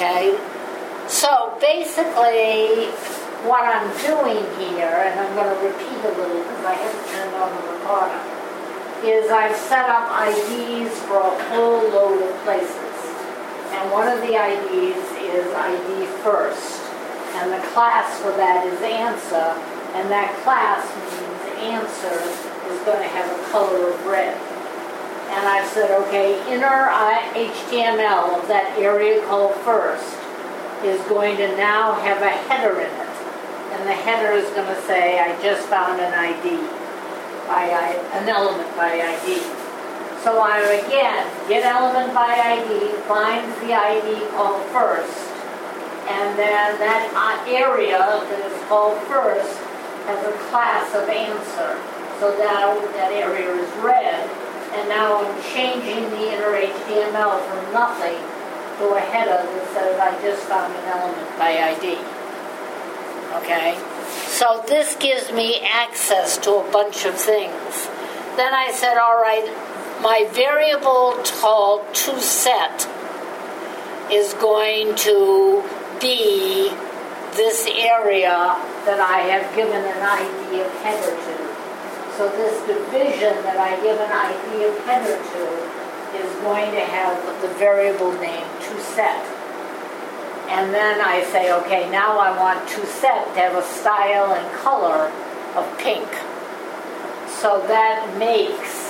Okay? So basically, what I'm doing here, and I'm going to repeat a little because I haven't turned on the recorder, is I've set up IDs for a whole load of places. And one of the IDs is ID first. And the class for that is answer. And that class means answer is going to have a color of red. And I said, okay, inner HTML of that area called first is going to now have a header in it. And the header is going to say, I just found an ID, an element by ID. So I, again, get element by ID, find the ID called first, and then that area that is called first has a class of answer. So now that area is red, and now I'm changing the inner HTML from nothing to a header that says I just found an element by ID. Okay? So this gives me access to a bunch of things. Then I said, all right, my variable called toSet is going to be this area that I have given an ID of header to. So this division that I give an ID of header to is going to have the variable name toSet. And then I say, okay, now I want toSet to have a style and color of pink. So that makes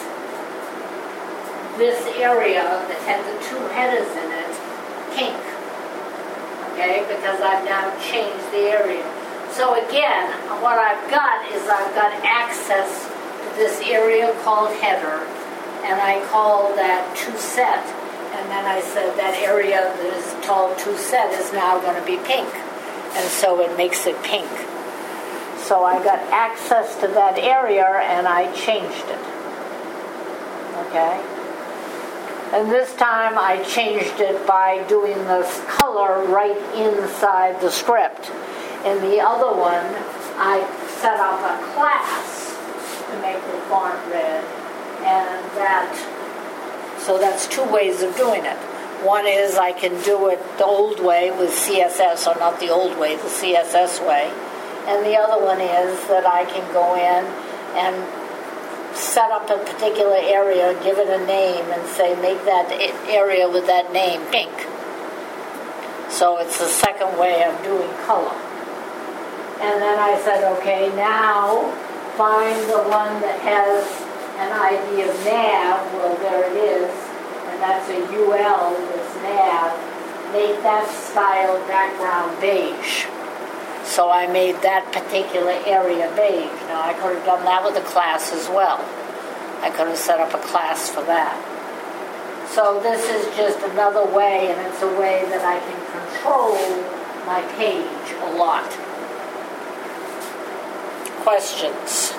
this area that had the two headers in it pink. Okay, because I've now changed the area. So again, what I've got is I've got access to this area called header, and I call that toSet. And then I said that area that is called toSet is now going to be pink. And so it makes it pink. So I got access to that area and I changed it. Okay? And this time I changed it by doing this color right inside the script. In the other one, I set up a class to make the font red. And so that's two ways of doing it. One is I can do it the old way with CSS, or not the old way, the CSS way. And the other one is that I can go in and set up a particular area, give it a name, and say, make that area with that name pink. So it's the second way of doing color. And then I said, okay, now find the one that has an ID of nav. Well, there it is. And that's a UL, this nav. Make that style background beige. So I made that particular area beige. Now, I could have done that with a class as well. I could have set up a class for that. So this is just another way, and it's a way that I can control my page a lot. Questions?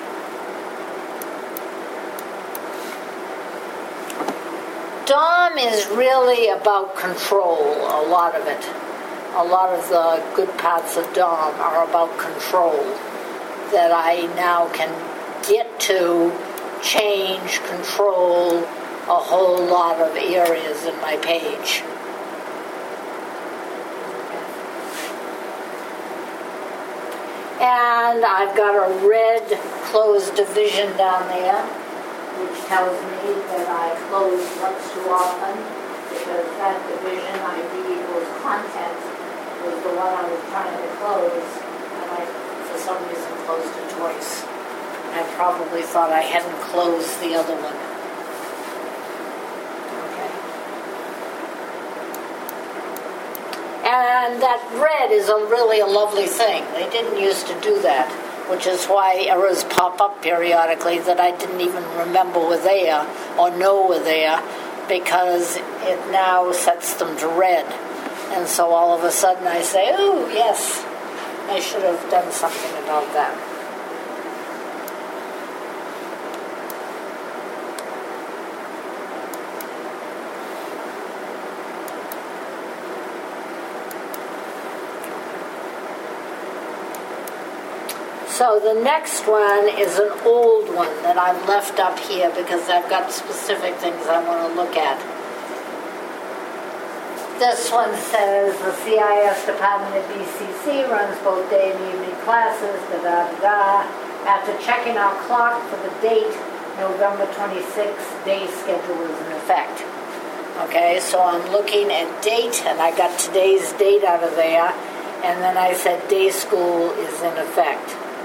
DOM is really about control, a lot of it. A lot of the good parts of DOM are about control, that I now can get to change, control a whole lot of areas in my page. And I've got a red closed division down there, which tells me that I close once too often, because that division ID equals content was the one I was trying to close, and I, for some reason, closed it twice. I probably thought I hadn't closed the other one. Okay. And that red is really a lovely thing. They didn't used to do that, which is why errors pop up periodically that I didn't even remember were there or know were there, because it now sets them to red. And so all of a sudden I say, oh, yes, I should have done something about that. So the next one is an old one that I've left up here because I've got specific things I want to look at. This one says the CIS department at BCC runs both day and evening classes, da-da-da-da. After checking our clock for the date, November 26th, day schedule is in effect. Okay, so I'm looking at date, and I got today's date out of there, and then I said day school is in effect.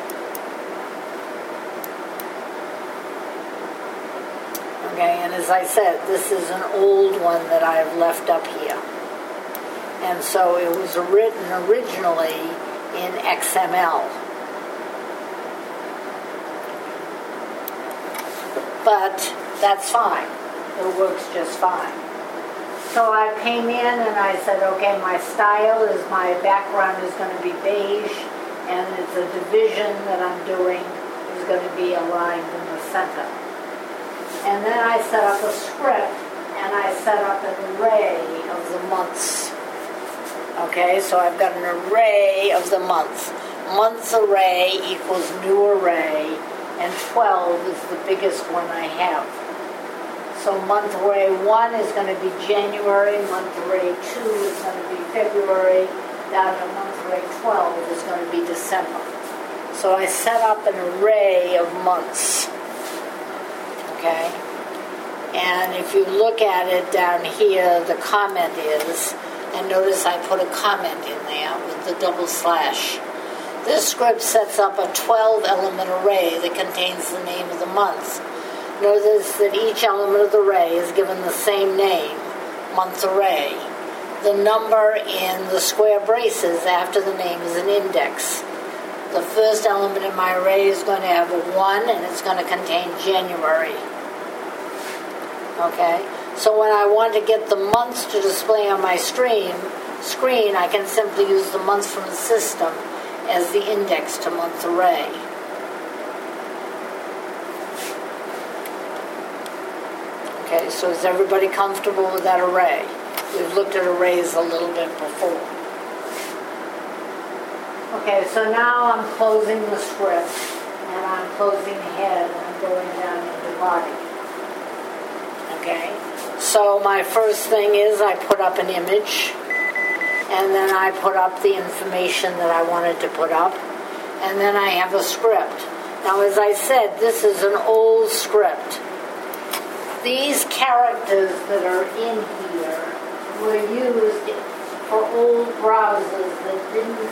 Okay, and as I said, this is an old one that I have left up here. And so it was written originally in XML. But that's fine. It works just fine. So I came in and I said, okay, my style is, my background is going to be beige, and it's a division that I'm doing is going to be aligned in the center. And then I set up a script, and I set up an array of the months. Okay, so I've got an array of the months. Month array equals new array, and 12 is the biggest one I have. So month array 1 is going to be January, month array 2 is going to be February, down to month array 12 is going to be December. So I set up an array of months. Okay? And if you look at it down here, the comment is, and notice I put a comment in there with the double slash. This script sets up a 12-element array that contains the name of the month. Notice that each element of the array is given the same name, month array. The number in the square braces after the name is an index. The first element in my array is going to have a 1, and it's going to contain January. Okay? So when I want to get the months to display on my screen, I can simply use the months from the system as the index to month array. Okay, so is everybody comfortable with that array? We've looked at arrays a little bit before. Okay, so now I'm closing the script, and I'm closing head, and I'm going down into body. Okay, so my first thing is I put up an image, and then I put up the information that I wanted to put up, and then I have a script. Now, as I said, this is an old script. These characters that are in here were used for old browsers that didn't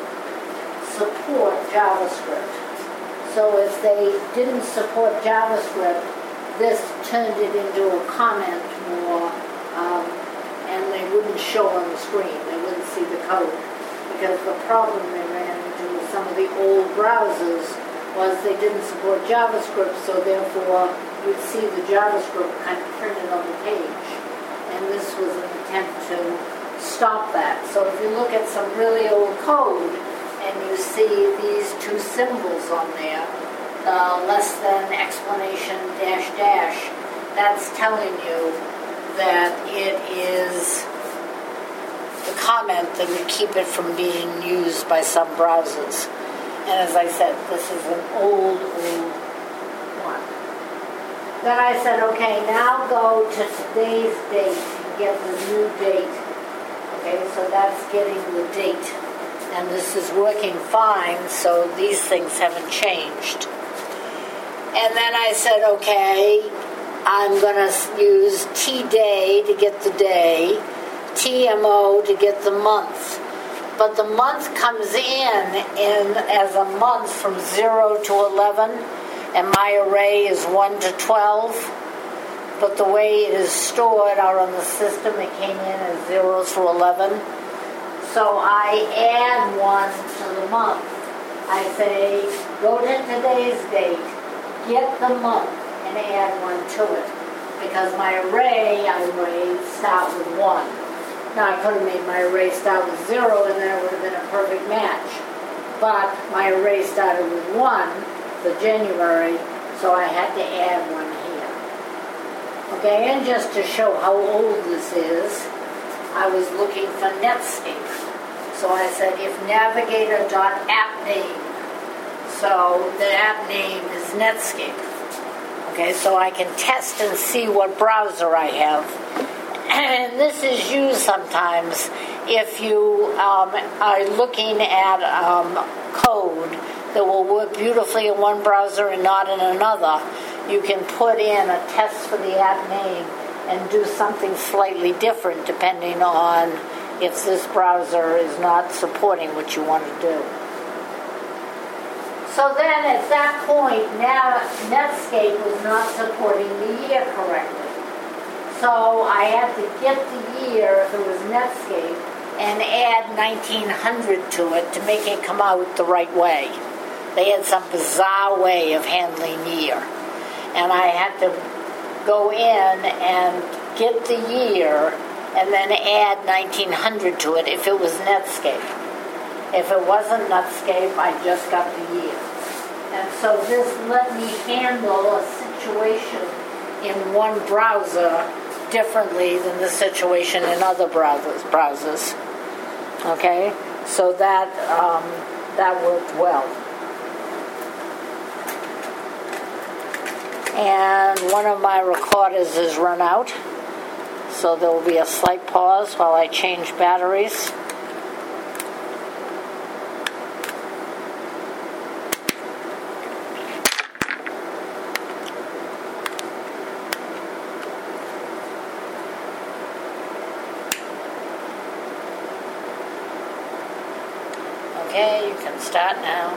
support JavaScript. So if they didn't support JavaScript, this turned it into a comment more, and they wouldn't show on the screen. They wouldn't see the code. Because the problem they ran into with some of the old browsers was they didn't support JavaScript, so therefore you'd see the JavaScript kind of printed on the page. And this was an attempt to stop that. So if you look at some really old code and you see these two symbols on there, less than explanation dash dash, that's telling you that it is the comment that would keep it from being used by some browsers. And as I said, this is an old one. Then I said, okay, now go to today's date and get the new date. Okay, so that's getting the date. And this is working fine, so these things haven't changed. And then I said, okay, I'm going to use T-day to get the day, TMO to get the month. But the month comes in as a month from 0 to 11, and my array is 1 to 12. But the way it is stored out on the system, it came in as 0 through 11. So I add 1 to the month. I say, go to today's date, get the month, and add 1 to it. Because my array, I would start with 1. Now, I could have made my array start with 0, and then it would have been a perfect match. But my array started with 1 for January, so I had to add 1 here. Okay, and just to show how old this is, I was looking for Netscape. So I said, if navigator.appname, so the app name is Netscape. Okay, so I can test and see what browser I have. And this is used sometimes if you are looking at code that will work beautifully in one browser and not in another. You can put in a test for the app name and do something slightly different depending on if this browser is not supporting what you want to do. So then at that point, now Netscape was not supporting the year correctly. So I had to get the year, if it was Netscape, and add 1900 to it to make it come out the right way. They had some bizarre way of handling year. And I had to go in and get the year and then add 1900 to it if it was Netscape. If it wasn't Netscape, I just got the year. And so this let me handle a situation in one browser differently than the situation in other browsers. Okay? So that worked well. And one of my recorders has run out, so there will be a slight pause while I change batteries. Okay, you can start now.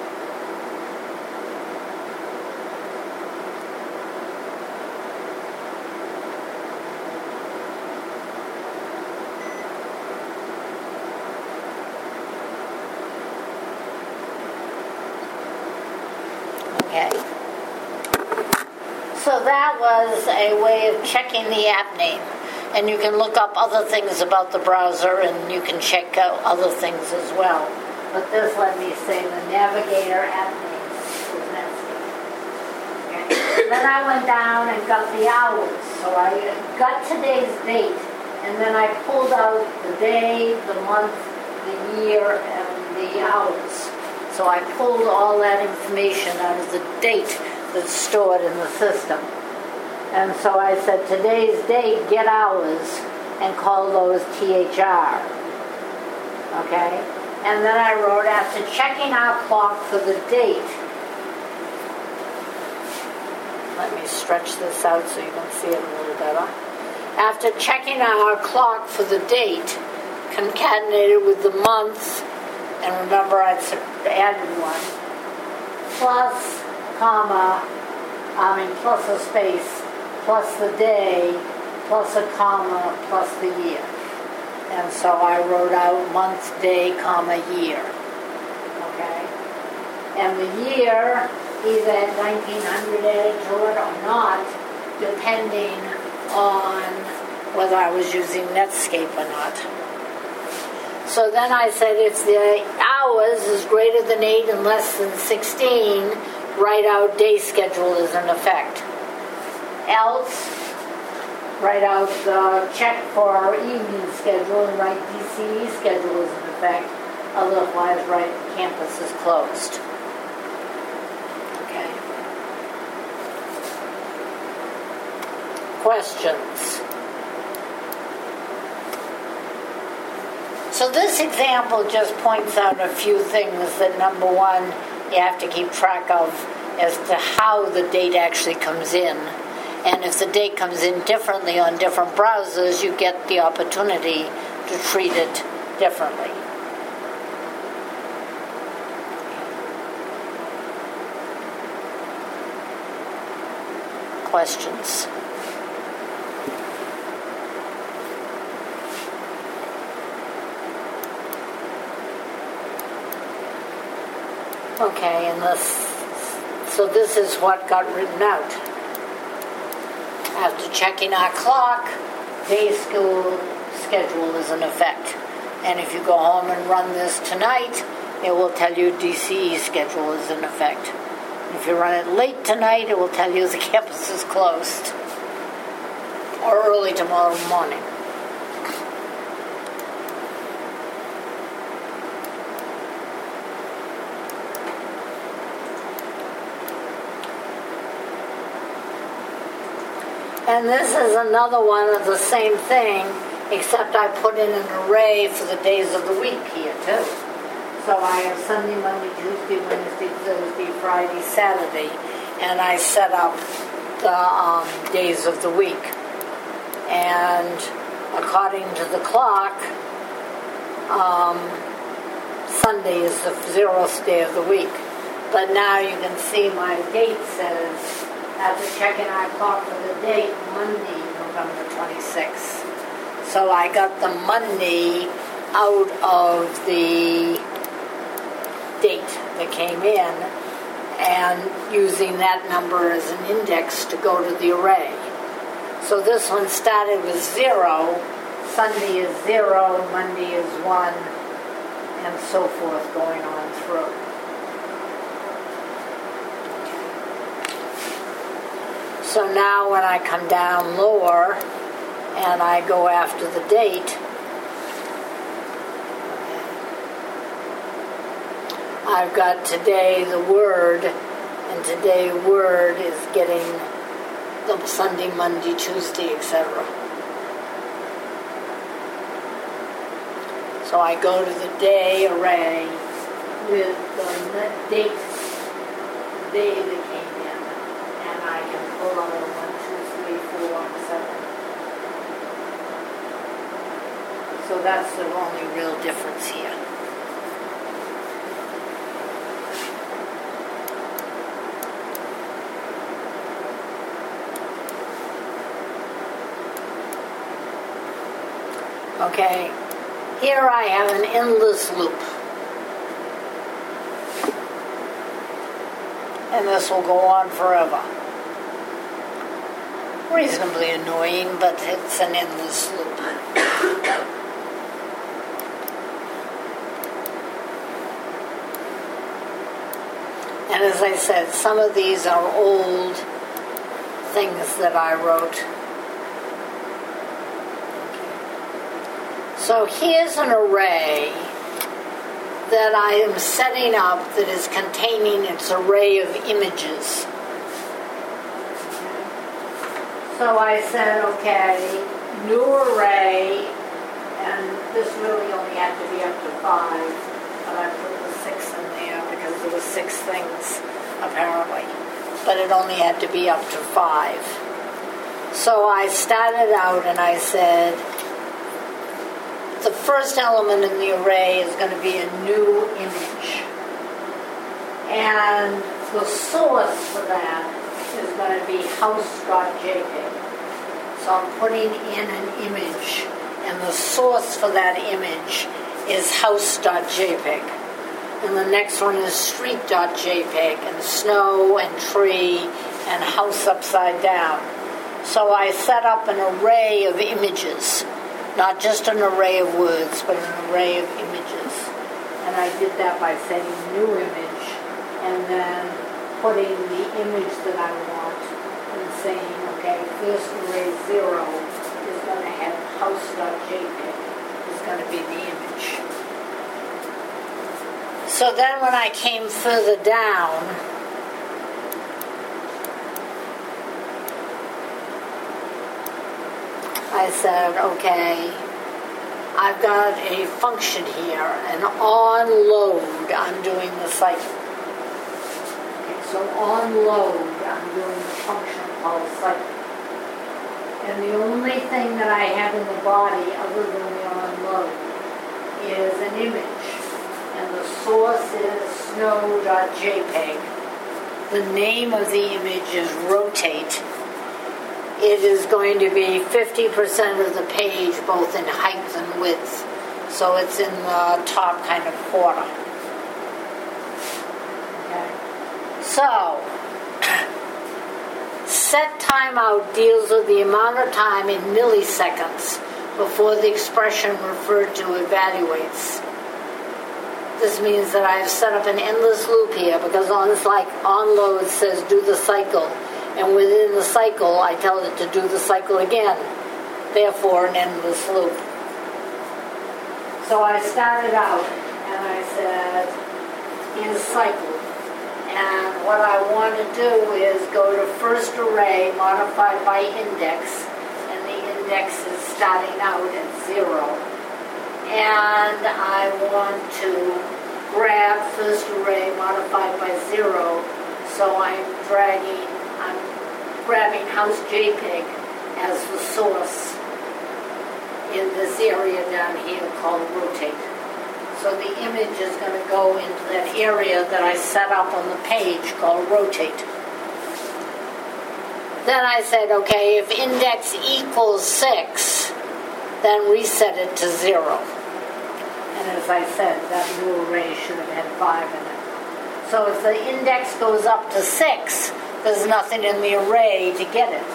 Okay. So that was a way of checking the app name. And you can look up other things about the browser and you can check out other things as well. But this let me say the Navigator app name was Netscape. Okay. Then I went down and got the hours. So I got today's date and then I pulled out the day, the month, the year, and the hours. So I pulled all that information out of the date that's stored in the system. And so I said, today's date, get hours, and call those THR. Okay? And then I wrote, after checking our clock for the date, let me stretch this out so you can see it a little better. After checking our clock for the date, concatenated with the month, and remember I added one, plus, plus a space, plus the day, plus a comma, plus the year. And so I wrote out month, day, comma, year. Okay? And the year, either at 1900 added to it or not, depending on whether I was using Netscape or not. So then I said, if the hours is greater than 8 and less than 16, write out day schedule is in effect. Else, write out check for our evening schedule and write DCE schedule is in effect. Otherwise, write campus is closed. Okay. Questions? So this example just points out a few things that, number one, you have to keep track of as to how the date actually comes in. And if the date comes in differently on different browsers, you get the opportunity to treat it differently. Questions? Okay, so this is what got written out. After checking our clock, day school schedule is in effect. And if you go home and run this tonight, it will tell you DCE schedule is in effect. If you run it late tonight, it will tell you the campus is closed. Or early tomorrow morning. And this is another one of the same thing, except I put in an array for the days of the week here too. So I have Sunday, Monday, Tuesday, Wednesday, Thursday, Friday, Saturday, and I set up the days of the week. And according to the clock, Sunday is the 0th day of the week. But now you can see my date says, after checking our clock for the date, Monday, November 26th. So I got the Monday out of the date that came in and using that number as an index to go to the array. So this one started with 0, Sunday is 0, Monday is 1, and so forth going on through. So now when I come down lower and I go after the date, I've got today the word, and today word is getting the Sunday, Monday, Tuesday, etc. So I go to the day array with the date, the day that came in, and I can pull out 1, 2, 3, 4, 7. So that's the only real difference here. Okay, here I have an endless loop. And this will go on forever. Reasonably annoying, but it's an endless loop. And as I said, some of these are old things that I wrote. So here's an array that I am setting up that is containing its array of images. So I said, okay, new array, and this really only had to be up to 5, but I put the 6 in there because there were 6 things, apparently. But it only had to be up to 5. So I started out and I said, the first element in the array is going to be a new image. And the source for that is going to be house.jpg. So I'm putting in an image, and the source for that image is house.jpg. And the next one is street.jpg, and snow, and tree, and house upside down. So I set up an array of images. Not just an array of words, but an array of images. And I did that by setting new image and then putting the image that I want and saying, okay, first array 0 is going to have house.jpg, is going to be the image. So then when I came further down, I said, okay, I've got a function here, and on load, I'm doing the cycle. Okay, so on load, I'm doing the function called cycle. And the only thing that I have in the body other than the on load is an image. And the source is snow.jpg. The name of the image is rotate. It is going to be 50% of the page, both in height and width. So it's in the top kind of quarter. Okay. So, set timeout deals with the amount of time in milliseconds before the expression referred to evaluates. This means that I have set up an endless loop here because on load says do the cycle. And within the cycle, I tell it to do the cycle again. Therefore, an endless loop. So I started out and I said, in cycle. And what I want to do is go to first array modified by index, and the index is starting out at 0. And I want to grab first array modified by 0, so I'm grabbing house JPEG as the source in this area down here called rotate. So the image is going to go into that area that I set up on the page called rotate. Then I said, okay, if index equals 6, then reset it to 0. And as I said, that new array should have had 5 in it. So if the index goes up to 6, there's nothing in the array to get it.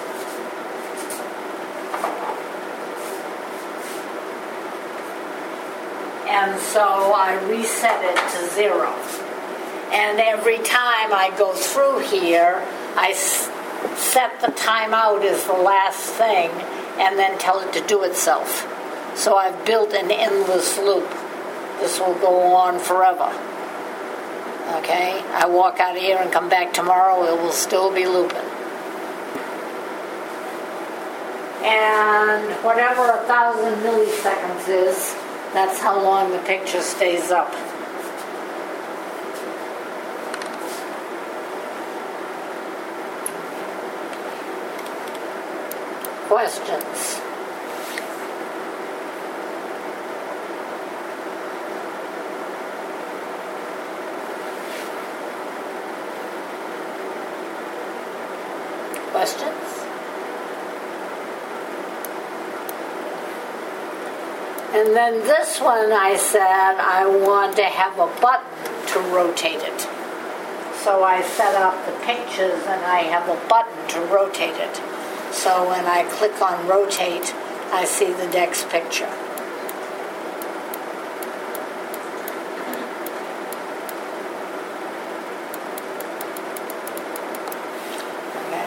And so I reset it to 0. And every time I go through here, I set the timeout as the last thing and then tell it to do itself. So I've built an endless loop. This will go on forever. Okay? I walk out of here and come back tomorrow, it will still be looping. And whatever 1,000 milliseconds is, that's how long the picture stays up. Questions? Questions? And then this one I said I want to have a button to rotate it. So I set up the pictures and I have a button to rotate it. So when I click on rotate, I see the next picture. Okay.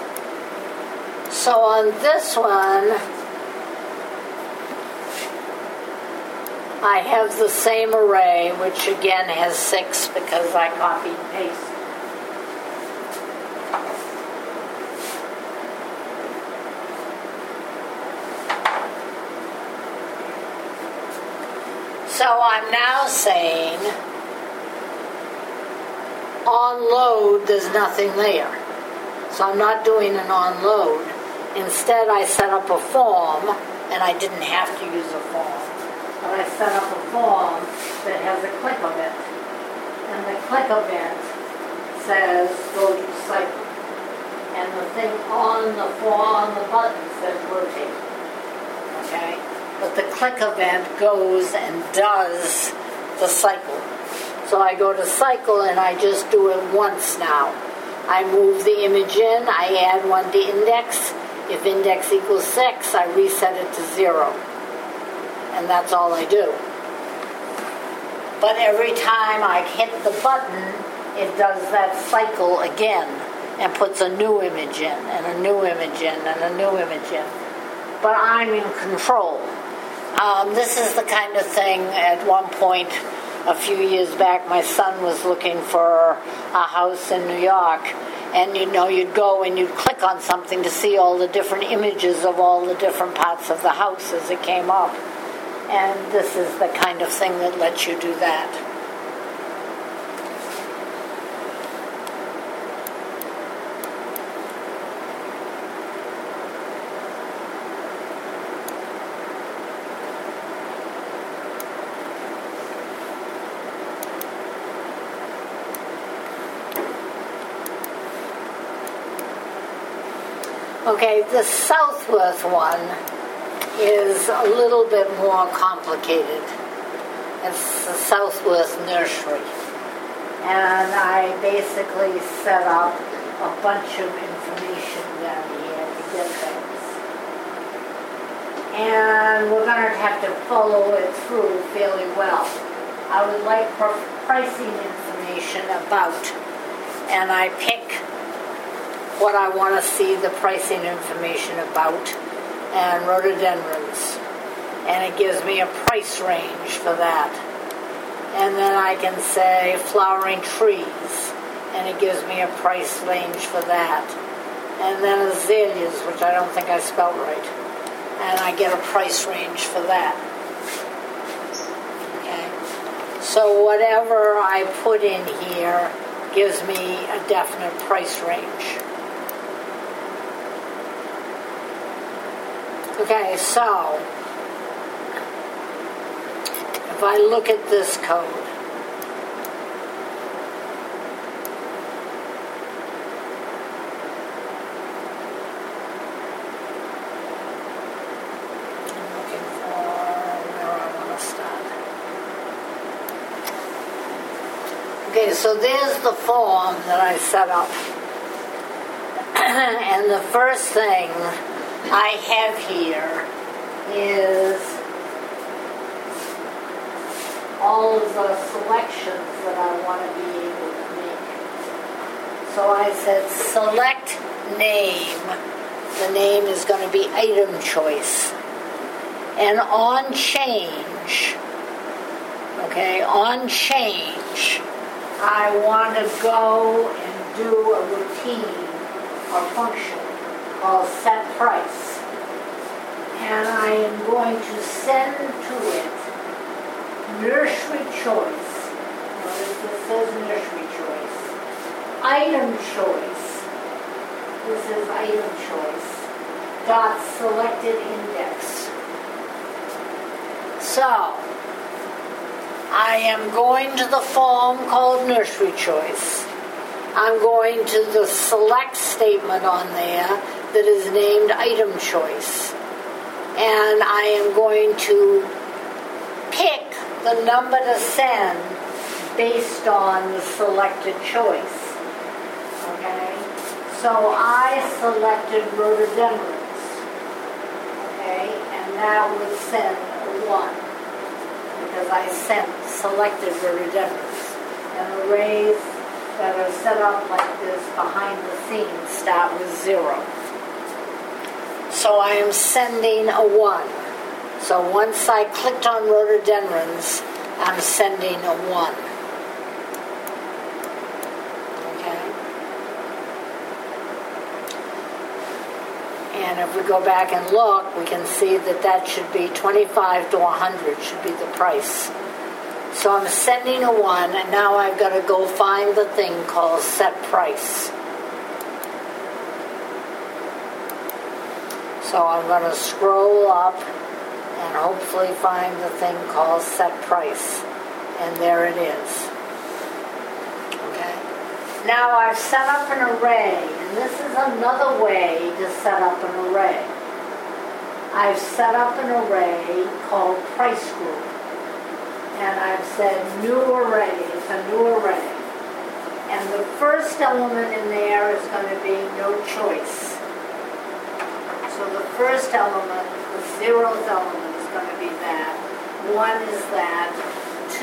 So on this one, I have the same array, which again has 6 because I copied and pasted. So I'm now saying on load, there's nothing there. So I'm not doing an on load. Instead, I set up a form, and I didn't have to use a form. But I set up a form that has a click event. And the click event says go to cycle. And the thing on the form, on the button says rotate. Okay? But the click event goes and does the cycle. So I go to cycle and I just do it once now. I move the image in, I add one to index. If index equals 6, I reset it to 0. And that's all I do. But every time I hit the button, it does that cycle again and puts a new image in, and a new image in, and a new image in. But I'm in control. This is the kind of thing, at one point, a few years back, my son was looking for a house in New York, and you'd go and you'd click on something to see all the different images of all the different parts of the house as it came up. And this is the kind of thing that lets you do that. Okay, the Southworth one is a little bit more complicated. It's the Southworth Nursery. And I basically set up a bunch of information down here to get things. And we're going to have to follow it through fairly well. I would like pricing information about, and I pick what I want to see the pricing information about, and rhododendrons. And it gives me a price range for that. And then I can say flowering trees. and it gives me a price range for that. And then azaleas, which I don't think I spelled right, and I get a price range for that. Okay, so whatever I put in here gives me a definite price range. Okay, so if I look at this code, I'm looking for where I want to start. Okay, so there's the form that I set up. And the first thing I have here is all of the selections that I want to be able to make. So I said select name. The name is going to be item choice. And on change, okay, on change, I want to go and do a routine or function called set price. And I am going to send to it nursery choice. Notice this says nursery choice. Item choice. This is item choice. Dot selected index. So I am going to the form called nursery choice. I'm going to the select statement on there that is named item choice. And I am going to pick the number to send based on the selected choice. Okay? So I selected rhododendrons. Okay? And that would send a 1. Because I selected rhododendrons. And arrays that are set up like this behind the scenes start with 0. So I am sending a 1. So once I clicked on rhododendrons, I'm sending a 1. Okay? And if we go back and look, we can see that that should be 25 to 100 should be the price. So I'm sending a 1, and now I've got to go find the thing called set price. So I'm going to scroll up and hopefully find the thing called set price. And there it is. Okay. Now I've set up an array, and this is another way to set up an array. I've set up an array called price group. And I've said new array. It's a new array. And the first element in there is going to be no choice. So the first element, the 0th element is going to be that. 1 is that. 2,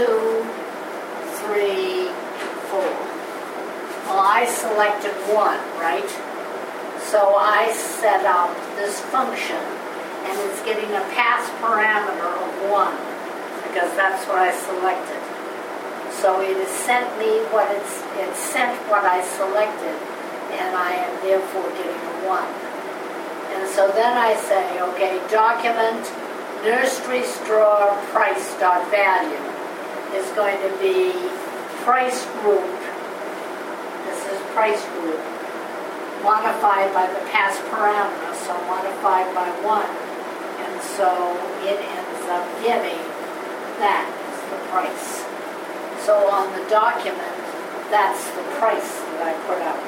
3, 4. Well, I selected 1, right? So I set up this function, and it's getting a pass parameter of 1. Because that's what I selected. So it has sent me it sent what I selected, and I am therefore getting a 1. And so then I say, okay, document nursery straw price dot value is going to be price group. This is price group modified by the pass parameter, so modified by 1, and so it ends up getting that is the price. So on the document, that's the price that I put out.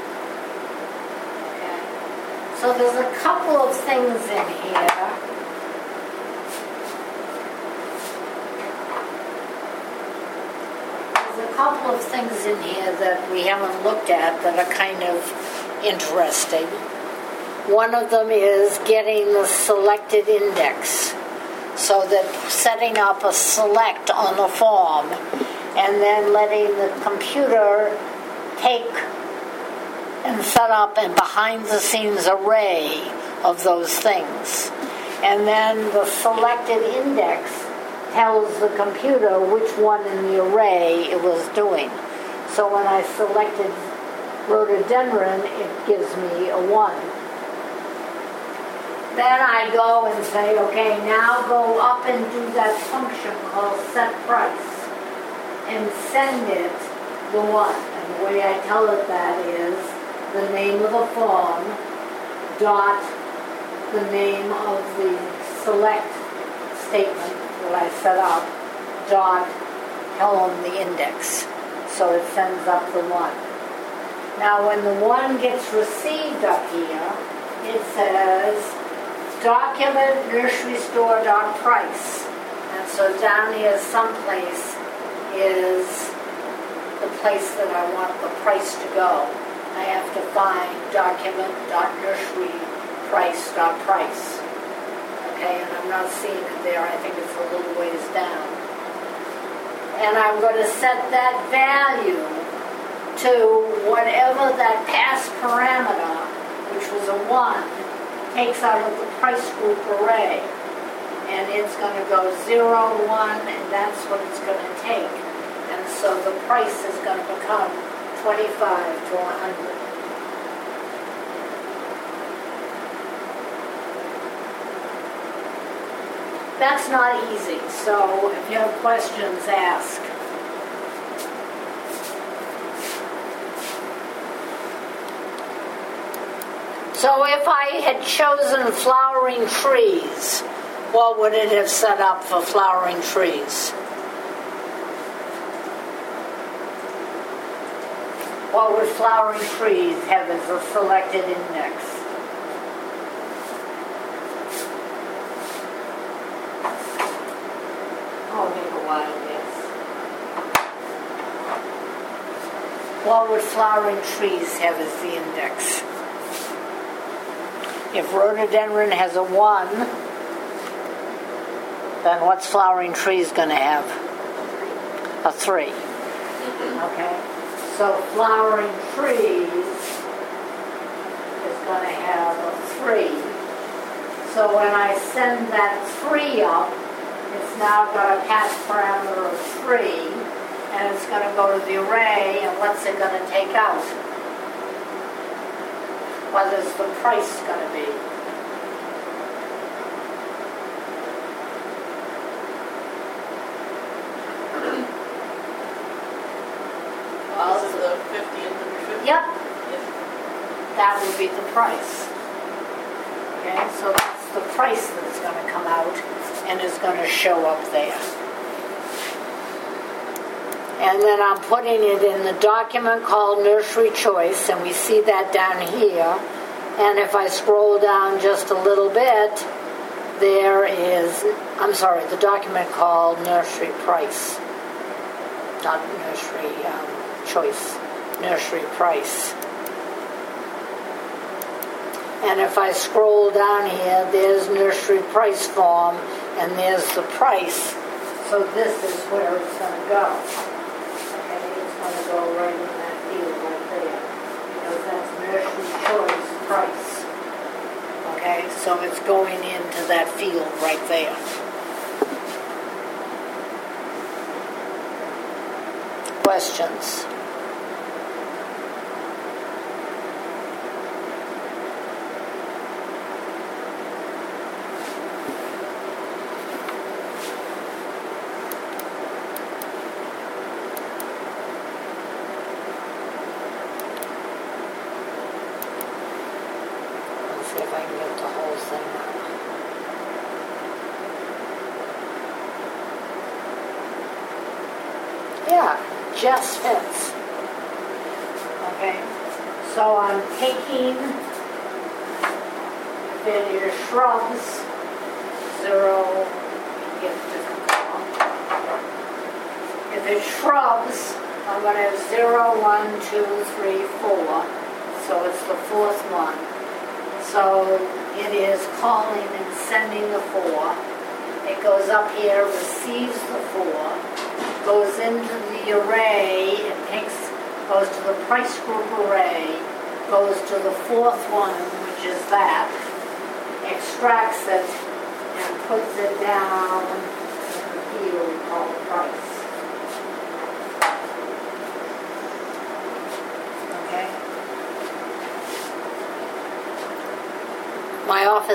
Okay. So there's a couple of things in here. There's a couple of things in here that we haven't looked at that are kind of interesting. One of them is getting the selected index. So that setting up a select on the form and then letting the computer take and set up a behind-the-scenes array of those things. And then the selected index tells the computer which one in the array it was doing. So when I selected rhododendron, it gives me a 1. Then I go and say, okay, now go up and do that function called set price and send it the 1. And the way I tell it that is the name of the form dot the name of the select statement that I set up dot helm the index. So it sends up the 1. Now when the 1 gets received up here, it says document nursery store dot price. And so down here someplace is the place that I want the price to go. I have to find document dot nursery price dot price. Okay, and I'm not seeing it there. I think it's a little ways down. And I'm going to set that value to whatever that pass parameter, which was a 1, takes out of the price group array. And it's going to go 0, 1, and that's what it's going to take. And so the price is going to become 25 to 100. That's not easy, so if you have questions, ask. So if I had chosen flowering trees, what would it have set up for flowering trees? What would flowering trees have as a selected index? I'll make a wild guess. What would flowering trees have as the index? If rhododendron has a 1, then what's flowering trees going to have? A 3. Okay. So flowering trees is going to have a 3. So when I send that 3 up, it's now got a pass parameter of 3, and it's going to go to the array, and what's it going to take out? What is the price going to be? Well, this is the 50 and 150? Yep. That would be the price. Okay, so that's the price that's going to come out and is going to show up there. And then I'm putting it in the document called Nursery Choice, and we see that down here. And if I scroll down just a little bit, there is, the document called Nursery Price. Not Nursery Choice, Nursery Price. And if I scroll down here, there's Nursery Price Form, and there's the price. So this is where it's going to go. It's going to go right in that field right there, because that's Nursery Choice Price. Okay, so it's going into that field right there. Questions? See if I can get the whole thing out. Yeah, just fits. Okay, so I'm taking the shrubs, 0, get a different color. If it's shrubs, I'm going to have 0, 1, 2, 3, 4. So it's the 4th one. So it is calling and sending the 4. It goes up here, receives the 4, goes into the array, goes to the price group array, goes to the 4th one, which is that, extracts it, and puts it down in the field called price.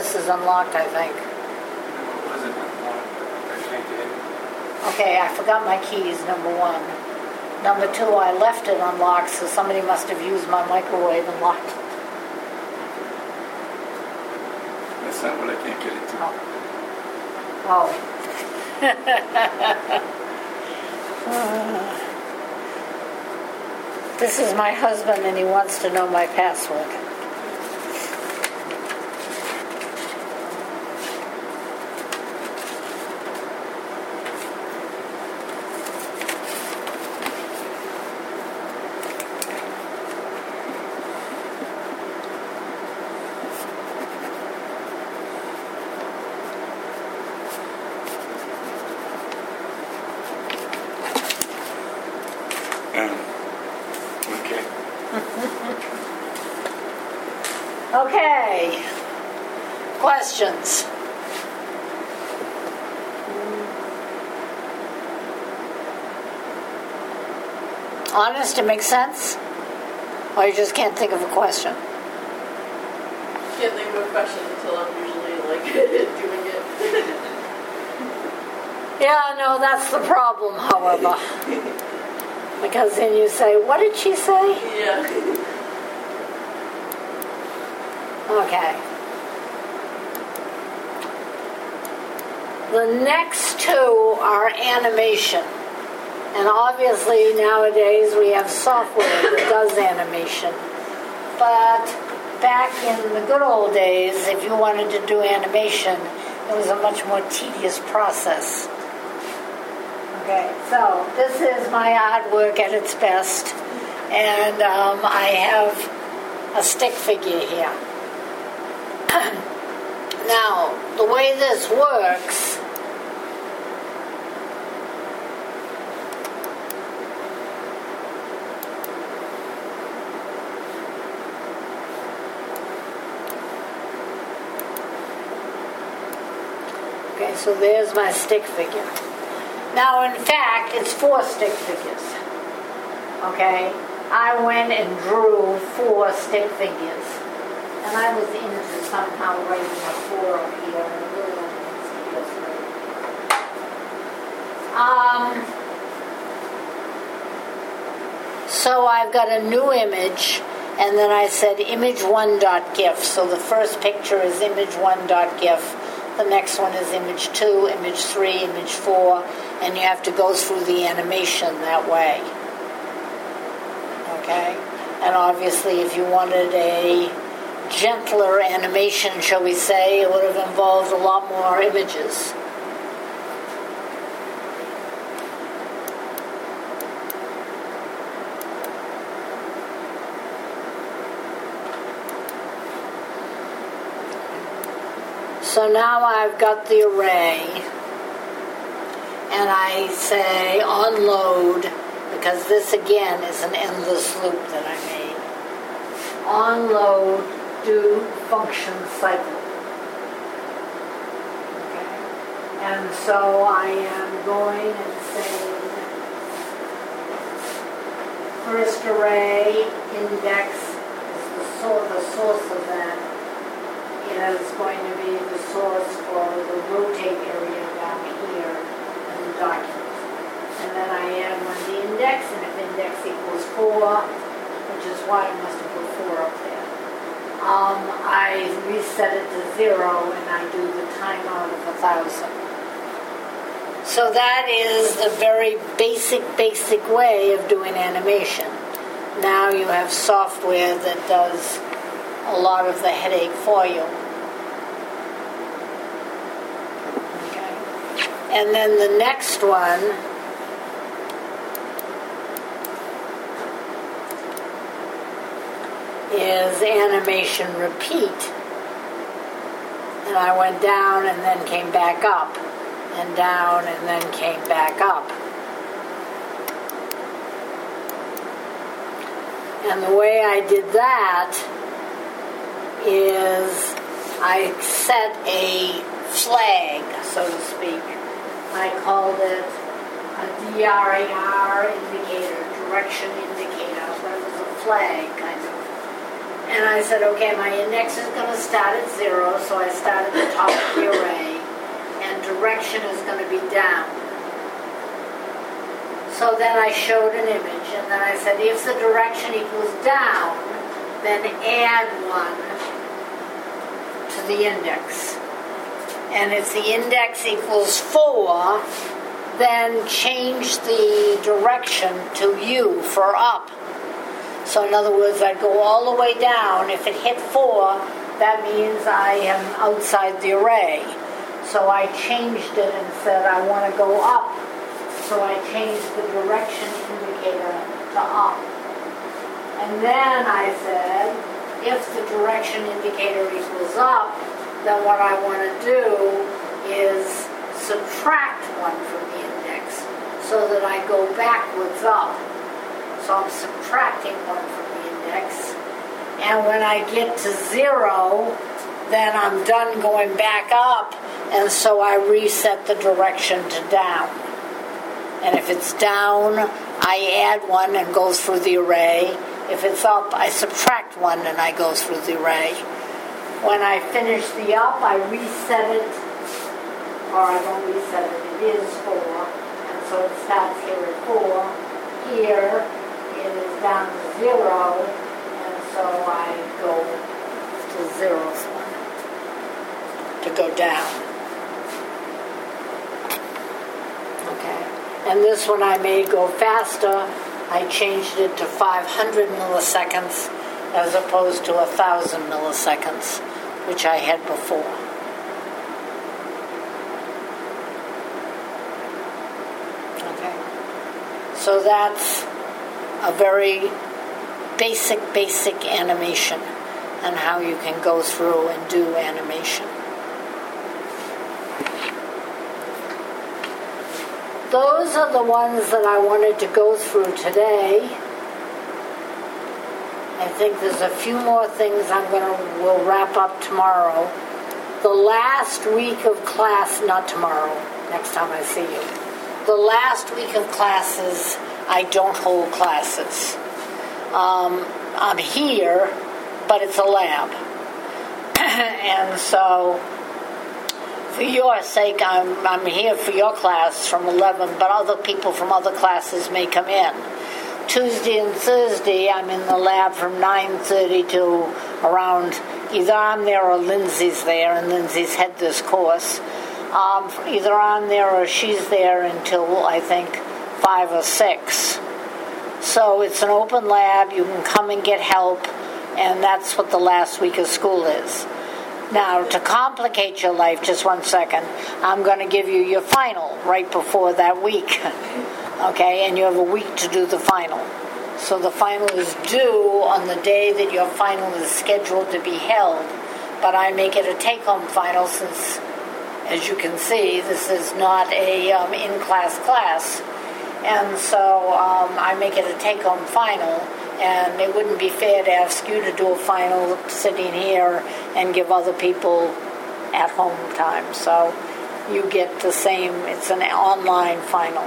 this is unlocked, I think. No, it wasn't unlocked, but I think it. Okay, I forgot my keys, number one. Number two, I left it unlocked, so somebody must have used my microwave and locked it. That's not what I can't get it to. Oh. This is my husband and he wants to know my password. Okay. Okay. Questions? Honest, it makes sense? Or you just can't think of a question? Can't think of a question until I'm usually like doing it. Yeah, no, that's the problem, however. Because then you say, what did she say? Yeah. Okay. The next two are animation. And obviously nowadays we have software that does animation. But back in the good old days, if you wanted to do animation, it was a much more tedious process. Okay, so this is my artwork at its best. And I have a stick figure here. Now, the way this works, okay, so there's my stick figure. Now, in fact, it's 4 stick figures. Okay, I went and drew 4 stick figures. And I was into somehow writing a 4 up here, and I really don't see this right. So I've got a new image, and then I said image1.gif. So the first picture is image1.gif. The next one is image 2, image 3, image 4, and you have to go through the animation that way. Okay? And obviously if you wanted a gentler animation, shall we say, it would have involved a lot more images. So now I've got the array, and I say onload, because this again is an endless loop that I made. Onload do function cycle. Okay. And so I am going and saying first array index is the source of that is going to be the source for the rotate area down here in the document. And then I add one the index, and if index equals 4, which is why I must have put 4 up there. I reset it to 0 and I do the timeout of 1,000. So that is the very basic way of doing animation. Now you have software that does a lot of the headache for you. Okay. And then the next one is animation repeat. And I went down and then came back up, and down and then came back up. And the way I did that is I set a flag, so to speak. I called it a DRAR indicator, direction indicator, but it was a flag kind of. And I said, okay, my index is going to start at 0, so I start at the top of the array, and direction is going to be down. So then I showed an image, and then I said, if the direction equals down, then add 1 to the index. And if the index equals 4, then change the direction to U for up. So in other words, I'd go all the way down. If it hit 4, that means I am outside the array. So I changed it and said I want to go up. So I changed the direction indicator to up. And then I said, if the direction indicator equals up, then what I want to do is subtract 1 from the index so that I go backwards up. So I'm subtracting 1 from the index. And when I get to 0, then I'm done going back up, and so I reset the direction to down. And if it's down, I add 1 and go through the array. If it's up, I subtract 1 and I go through the array. When I finish the up, I reset it, or I don't reset it, it is 4. And so it starts here at 4. Here, it is down to 0, and so I go to 0th one, to go down. Okay. And this one I made go faster. I changed it to 500 milliseconds as opposed to 1,000 milliseconds, which I had before. Okay. So that's a very basic animation and how you can go through and do animation. Those are the ones that I wanted to go through today. I think there's a few more things we'll wrap up tomorrow. The last week of class, not tomorrow, next time I see you. The last week of classes, I don't hold classes. I'm here, but it's a lab. And so, for your sake, I'm here for your class from 11, but other people from other classes may come in. Tuesday and Thursday, I'm in the lab from 9:30 to around, either I'm there or Lindsay's there, and Lindsay's had this course. Either I'm there or she's there until, I think, 5 or 6. So it's an open lab, you can come and get help, and that's what the last week of school is. Now, to complicate your life, just 1 second, I'm going to give you your final right before that week. Okay, and you have a week to do the final. So the final is due on the day that your final is scheduled to be held, but I make it a take-home final since, as you can see, this is not a in-class class. And so I make it a take-home final, and it wouldn't be fair to ask you to do a final sitting here and give other people at-home time. So you get the same, it's an online final.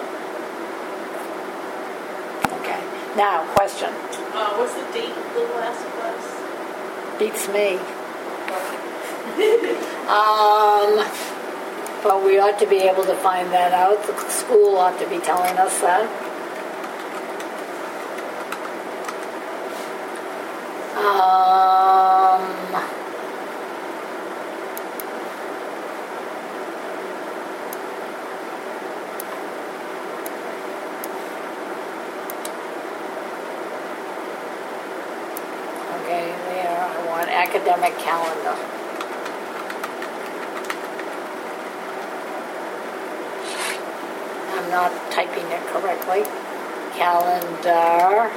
Okay. Now, question. What's the date of the last class? Beats me. But we ought to be able to find that out. The school ought to be telling us that. Okay, there. I want academic calendar. I'm not typing it correctly. Calendar.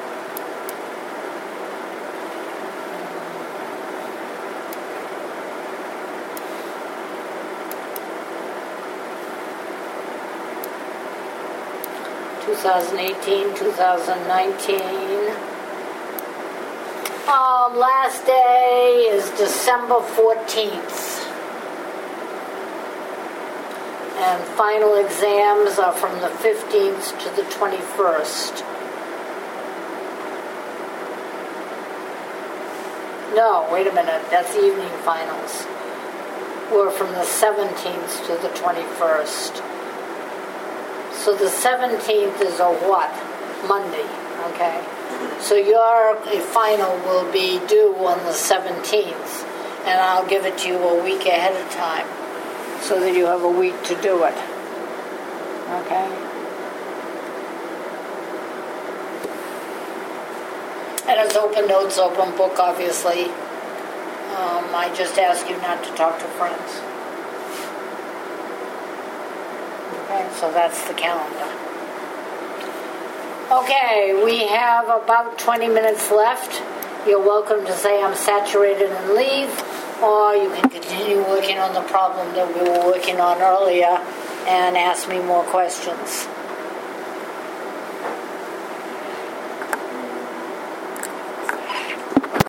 (2018, 2019). Last day is December 14th. And final exams are from the 15th to the 21st. No, wait a minute, that's the evening finals. We're from the 17th to the 21st. So the 17th is a what? Monday, okay? So your final will be due on the 17th, and I'll give it to you a week ahead of time so that you have a week to do it. Okay? And it's open notes, open book, obviously. I just ask you not to talk to friends. Okay, so that's the calendar. Okay, we have about 20 minutes left. You're welcome to say I'm saturated and leave, or you can continue working on the problem that we were working on earlier and ask me more questions.